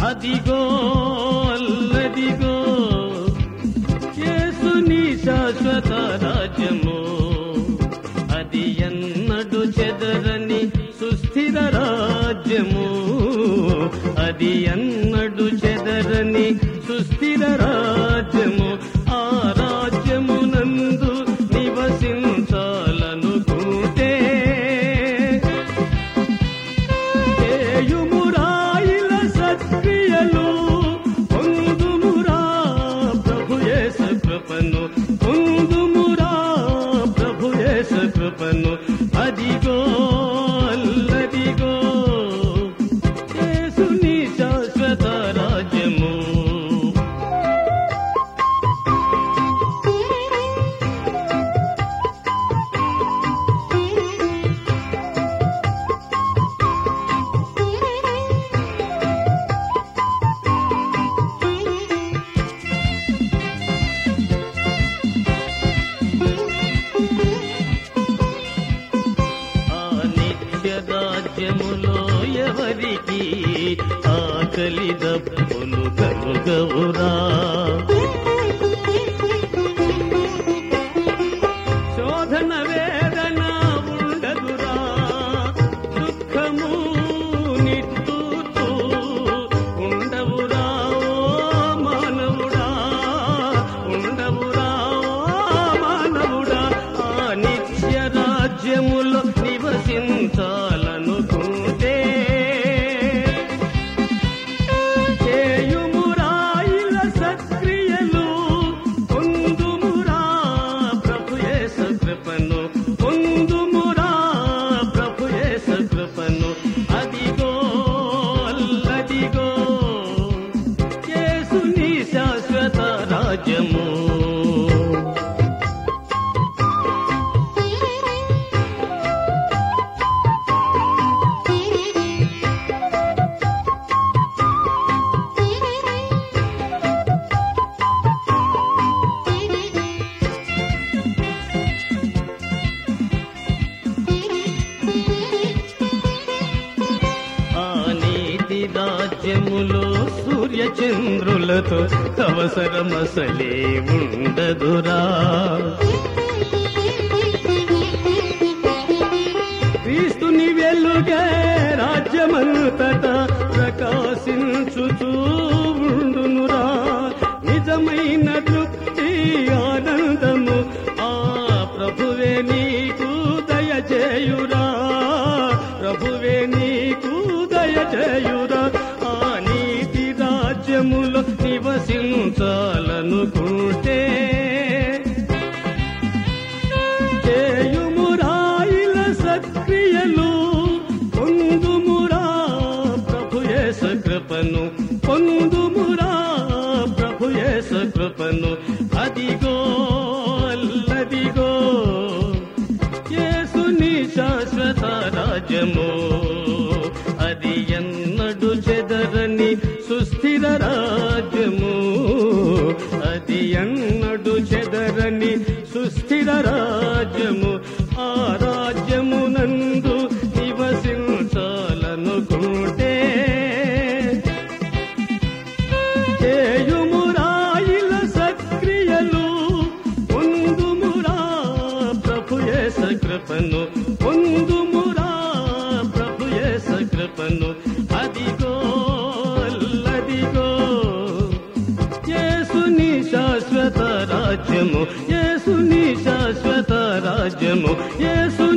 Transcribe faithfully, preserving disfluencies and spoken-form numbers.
అదిగో అల్లదిగో యేసుని శాశ్వత రాజ్యము, అది ఎన్నడు చెదరని సుస్థిర రాజ్యము, అది ఎన్నడు చెదరని సుస్థిర రాజ్యము. ఆ రాజ్యము నందు నివసించాలనుకుంటే చేయుమురాయిల సత్క్రియలు, పొందుమురా ప్రభు యేసు కృపను, పొందుమురా ప్రభు యేసు కృపను. అదిగో అల్లదిగో యేసుని శాశ్వత రాజ్యము. రాజ్యములో ఎవరికి ఆకలి దప్పులు కలుగవురా, శోధన వేదన ఉండదురా, దుఃఖము నిట్టూర్చు ఉండవురా ఓ మానవుడా, ఉండవురా ఓ మానవుడా. ఆ నిత్య రాజ్యములో నివసించాలనుకుంటే చేయుమురాయిల సత్క్రియలు, పొందుమురా ప్రభు యేసు కృపను, పొందుమురా ప్రభు యేసు కృపను. అదిగో అల్లదిగో యేసుని శాశ్వత రాజ్యము. రాజ్యములో సూర్య చంద్రులతో అవసరమసలే ఉండదురా, క్రీస్తుని వెలుగే రాజ్యమంతటా ప్రకాశించుచూ ఉండునురా. నిజమైన తృప్తి ఆనందము ఆ ప్రభువే నీకు దయచేయురా, ప్రభువే నీకు దయచేయురా. ఆ నీతి రాజ్యములో నివసించాలనుకుంటే చేయుమురాయిల సత్క్రియలు, పొందుమురా ప్రభు యేసు కృపను, పొందుమురా ప్రభు యేసు కృపను. అదిగో అల్లదిగో యేసుని శాశ్వత రాజ్యము, అది ఎన్నడు చెదరని సుస్థిర రాజ్యము, అది ఎన్నడు చెదరని సుస్థిర రాజ్యము. ఆ రాజ్యము నందు నివసించాలనుకుంటే చేయుమురాయిల సత్క్రియలు, పొందుమురా ప్రభు యేసు కృపను, పొందుమురా ప్రభు యేసు కృపను. అదిగో అల్లదిగో యేసుని శాశ్వత రాజ్యము, యేసుని శాశ్వత రాజ్యము, యేసు